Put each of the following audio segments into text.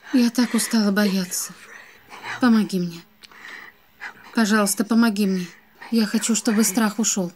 Я так устала бояться. Помоги мне. Пожалуйста, помоги мне. Я хочу, чтобы страх ушел.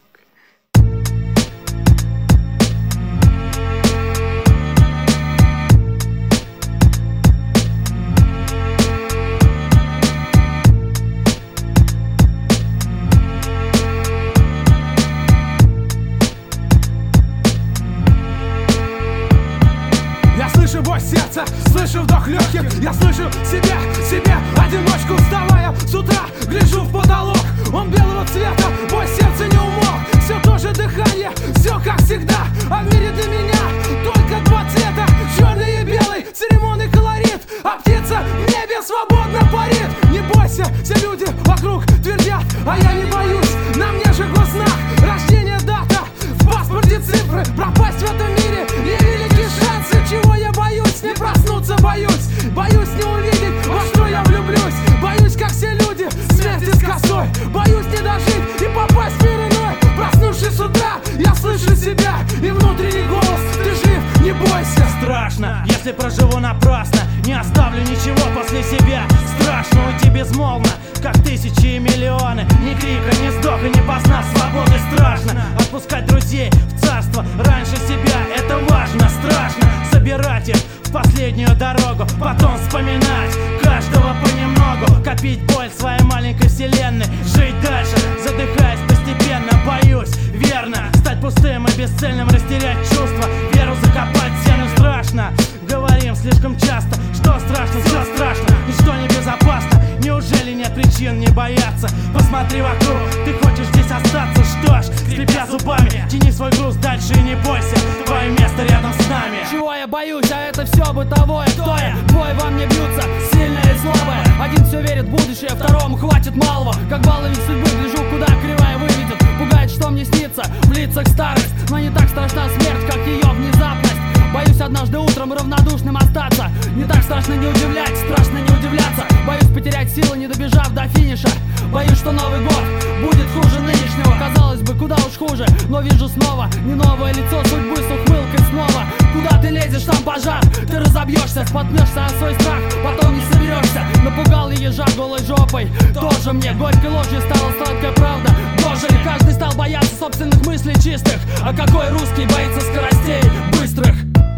Я слышу бой сердца, слышу вдох легких. Я слышу себя, одиночку вставая с утра. Гляжу в потолок, он белого цвета. Бой сердца не умолк, все то же дыхание, все как всегда. А в мире для меня только два цвета, черный и белый, церемонный колорит. А птица в небе свободно парит. Не бойся, все люди вокруг твердят, а я не боюсь. На мне же госзнак, рождение, дата, в паспорте цифры. Пропасть в этом мире невелики шансы. Чего я боюсь? Не проснуться боюсь. Боюсь не увидеть, во что я влюблюсь. Боюсь, как все люди, смерти с косой. Боюсь не дожить и попасть в мир иной. Проснувшись с утра, я слышу себя и внутренний голос: ты жив, не бойся. Страшно, если проживу напрасно, не оставлю ничего после себя. Страшно уйти безмолвно, как тысячи и миллионы. Ни крика, ни вздоха, ни посна, свободы страшно. Отпускать друзей в царство раньше себя, это важно. Страшно собирать их в последнюю дорогу, потом вспоминать каждого понемногу. Копить боль своей маленькой вселенной, жить дальше, задыхаясь постепенно. Боюсь, верно, стать пустым и бесцельным, растерять чувства, веру закопать в землю. Страшно, говорим слишком часто, что страшно, все страшно, ничто не безопасно. Неужели нет причин не бояться? Посмотри вокруг, ты хочешь здесь остаться. Что ж, скрипя зубами, тяни свой груз дальше и не бойся, твое место рядом с нами. Чего я боюсь, а это все бытовое. Кто я? Двое во мне бьются, сильные и слабые. Один все верит в будущее, второму хватит малого. Как баловень судьбы, гляжу, куда кривая выведет. Пугает, что мне снится, в лицах старость. Но не так страшна смерть, как ее внезапность. Боюсь однажды утром равнодушным остаться. Не так страшно не удивлять, страшно не удивляться. Боюсь потерять силы, не добежав до финиша. Боюсь, что Новый год будет хуже нынешнего. Казалось бы, куда уж хуже, но вижу снова не новое лицо судьбы с ухмылкой снова. Куда ты лезешь, там пожар, ты разобьешься, споткнешься о свой страх, потом не соберешься. Напугал и ежа голой жопой, тоже мне горькой ложью стала сладкая правда. Боже, каждый стал бояться собственных мыслей чистых. А какой русский боится скоростей быстрых?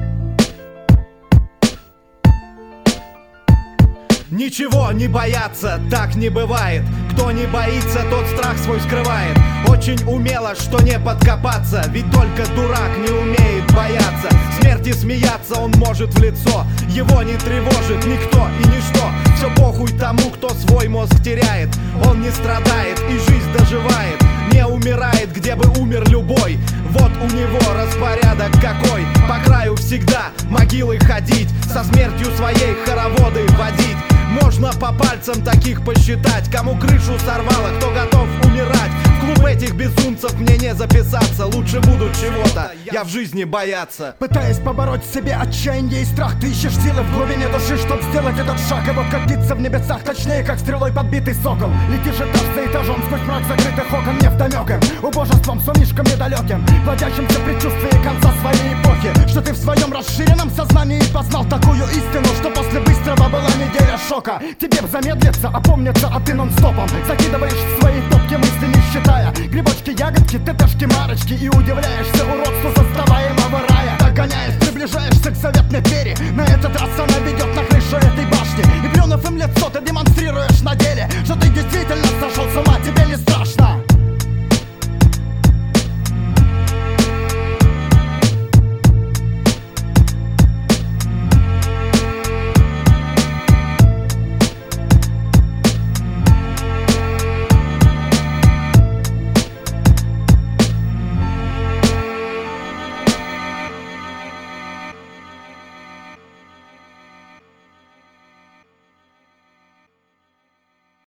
Ничего не бояться, так не бывает. Кто не боится, тот страх свой скрывает. Очень умело, что не подкопаться, ведь только дурак не умеет бояться. Смерти смеяться он может в лицо, его не тревожит никто и ничто. Все похуй тому, кто свой мозг теряет. Он не страдает и жизнь доживает, не умирает, где бы умер любой. Вот у него распорядок какой: по краю всегда могилы ходить, со смертью своей хороводы водить. Можно по пальцам таких посчитать, кому крышу сорвало, кто готов умирать. В клуб этих безумцев мне не записаться. Лучше буду чего-то я в жизни бояться. Пытаясь побороть в себе отчаяние и страх, ты ищешь силы в глубине души, чтоб сделать этот шаг. И вот как птица в небесах, точнее, как стрелой подбитый сокол. Летишь этаж за этажом сквозь мрак закрытых окон, невдомёком, убожеством, сумишком недалеким, плодящимся предчувствие конца своей эпохи. Что ты в своем расширенном сознании познал такую истину, что после быстрого была неделя шока. Тебе б замедлиться, опомниться, а ты нон-стопом закидываешь в свои топки мысли, не считая грибочки, ягодки, тетушки, марочки. И удивляешься уродству создаваемого рая. Догоняешь, приближаешься к заветной двери. На этот раз она ведет